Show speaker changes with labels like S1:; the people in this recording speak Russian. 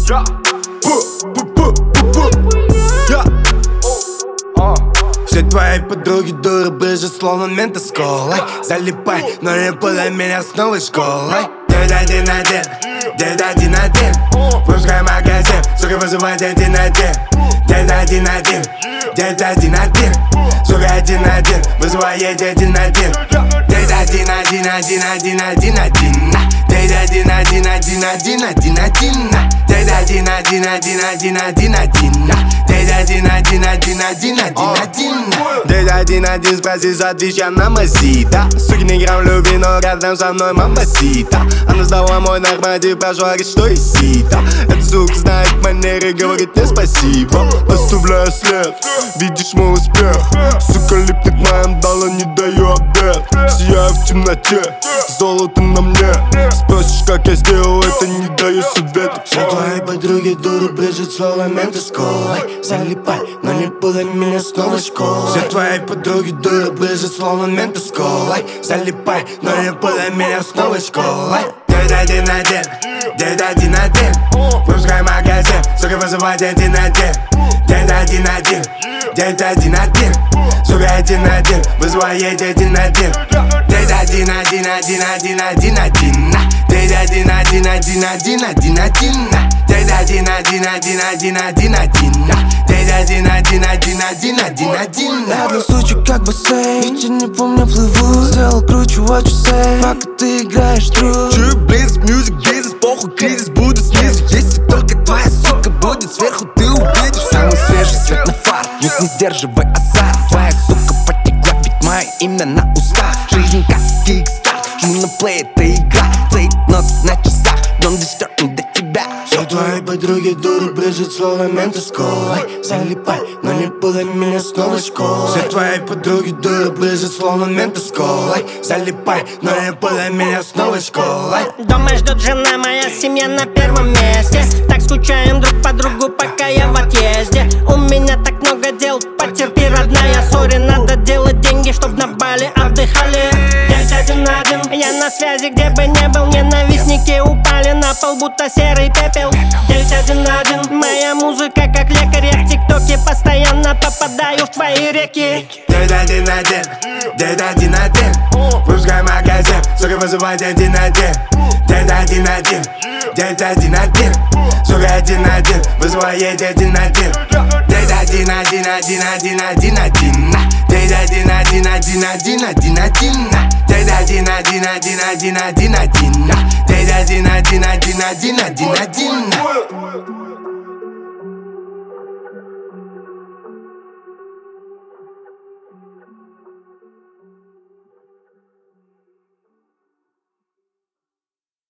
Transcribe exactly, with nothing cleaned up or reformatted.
S1: Все твои подруги дуры, брызжут словно мента с колой. Залипай, но не путай меня с новой школой. Девять один один, девять один один. Пускай магазин, сука, вызывает один один. Девять один один, девять один один. Сука, один один, вызывает один один. Девять один один один один один один. Девять один один один один один один. Девять один один один один один один. Девять один один один один один один. Девять один один, спроси, отвечай на мазита. Суки, не грамм любви, но рядом со мной мамасита. Она сдала мой норматив, прошу, говорит, что и сита. Эта сука знает манеры, говорит мне спасибо. Оставляю след, видишь мой успех. Сука липнет моим доллар, не даю обед. Сияю в темноте, золото на мне. Спросишь, как я сделал это, не даю совета. Все твои подруги дуры, брызжут словно менты с колой. Залипай, но не путай меня с новой школой. Все твои подруги дуры, брызжут словно менты с колой. Залипай, но не путай меня с новой школой. Девять один один, девять один один. Пускай магазин, сука, вызывает один один. Девять один один, девять один один. Сука, один один, вызывает один один. Девять один один один один один один. Девять один один один один один один. Девять один один один один один один. Девять один один один один один один.
S2: Я был случай как бассейн, ветер не помню плыву. Сделал круче, what you say, пока ты играешь тру.
S1: Чую близ, мьюзик, бизнес, похуй, кризис будет снизу. Если только твоя сука будет сверху, ты увидишь
S2: самый свежий свет на фар, нет, не сдерживай азарт. Твоя сука потекла, ведь мое имя на устах. Жизнь как кикстарт, жму на плей, это игра. Стоит нот на часах, don't disturb me до тебя.
S1: Все твои подруги дуры, брызжут словно менты с колой. Залипай, но не путай меня с новой школой. Все твои подруги дуры, брызжут словно менты с колой. Залипай, но не путай меня с новой школой.
S3: Дома ждет жена, моя семья на первом месте. Так скучаем друг по другу, пока я в отъезде. У меня так много дел, потерпи, родная. Сори, надо делать деньги, чтоб на Бали отдыхали. Девять один один, я на связи, где бы не был. Ненавистники упали на пол, будто серый пепел. Девять один один, моя музыка как лекарь. Я в тиктоке постоянно попадаю в твои реки.
S1: Девять один один, девять один один. Пускай магазин, сука, вызывает один один. Девять один один, девять один один. Сука, один один, вызывает один один. Девять один один один один один один. Девять один один один один один один. Девять один один один один один один. Девять один один один один один один.